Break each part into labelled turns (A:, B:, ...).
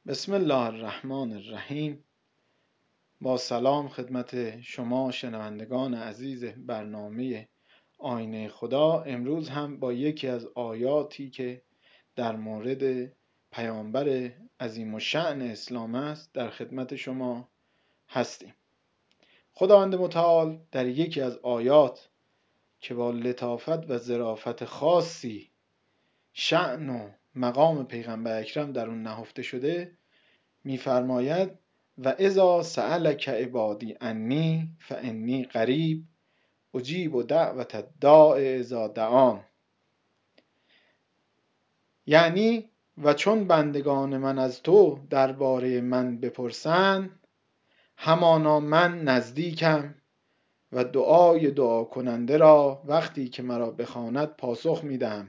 A: بسم الله الرحمن الرحیم. با سلام خدمت شما شنوندگان عزیز برنامه آینه خدا. امروز هم با یکی از آیاتی که در مورد پیامبر عظیم الشأن اسلام است در خدمت شما هستیم. خداوند متعال در یکی از آیات که با لطافت و ظرافت خاصی شأن و مقام پیغمبر اکرم در اون نهفته شده می‌فرماید و اذا سألک عبادی عنی فانی قریب اجیب دعوت الداع اذا دعان. یعنی و چون بندگان من از تو درباره من بپرسند، همانا من نزدیکم و دعای دعا کننده را وقتی که مرا بخواند پاسخ میدهم.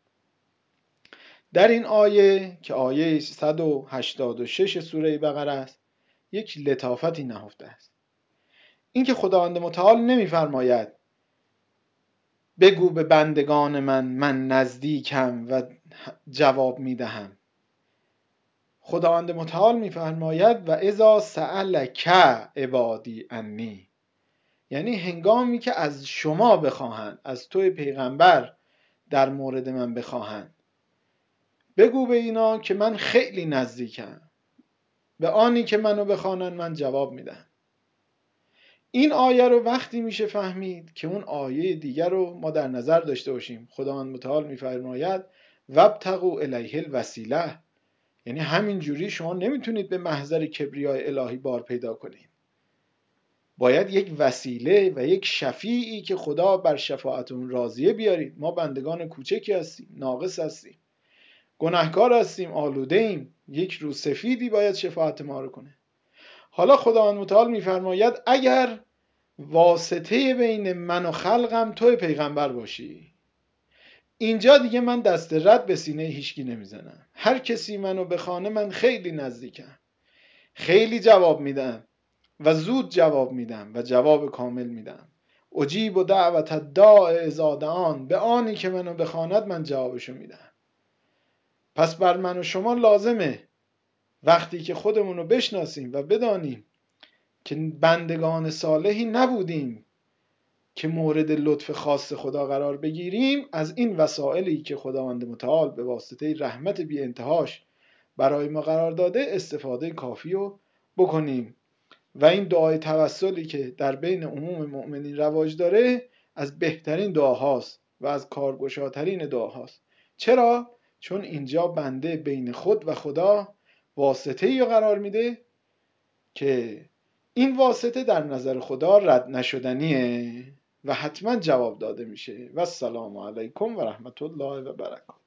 A: در این آیه که آیه 186 سوره بقره است یک لطافتی نهفته است. این که خداوند متعال نمی‌فرماید بگو به بندگان من نزدیکم و جواب میدهم. خداوند متعال می‌فرماید و اذا سألک عبادی عنی، یعنی هنگامی که از شما بخواهند، از توی پیغمبر در مورد من بخواهند، بگو به اینا که من خیلی نزدیکم، به آنی که منو بخوانند من جواب میدم. این آیه رو وقتی میشه فهمید که اون آیه دیگر رو ما در نظر داشته باشیم. خداوند متعال میفرماید وابتغوا الیه الوسیله، یعنی همین جوری شما نمیتونید به محضر کبریای الهی بار پیدا کنید. باید یک وسیله و یک شفیعی که خدا بر شفاعت اون راضیه بیارید. ما بندگان کوچکی هستیم، ناقص هستیم، گناهکار هستیم، آلوده ایم. یک رو سفیدی باید شفاعت ما رو کنه. حالا خداوند متعال میفرماید اگر واسطه بین من و خلقم توی پیغمبر باشی، اینجا دیگه من دست رد به سینه هیچکی نمیزنم. هر کسی منو بخوانه من خیلی نزدیکم، خیلی جواب میدم و زود جواب میدم و جواب کامل میدم. اجیب دعوت الداع اذا دعان، به آنی که منو بخواند من جوابشو میدم. پس بر من و شما لازمه وقتی که خودمونو بشناسیم و بدانیم که بندگان صالحی نبودیم که مورد لطف خاص خدا قرار بگیریم، از این وسائلی که خداوند متعال به واسطه رحمت بی انتهاش برای ما قرار داده استفاده کافی رو بکنیم. و این دعای توسلی که در بین عموم مؤمنین رواج داره از بهترین دعاهاست و از کارگشاترین دعاهاست. چرا؟ چون اینجا بنده بین خود و خدا واسطه‌ای رو قرار میده که این واسطه در نظر خدا رد نشدنیه و حتما جواب داده میشه. و السلام علیکم و رحمت الله و برکاته.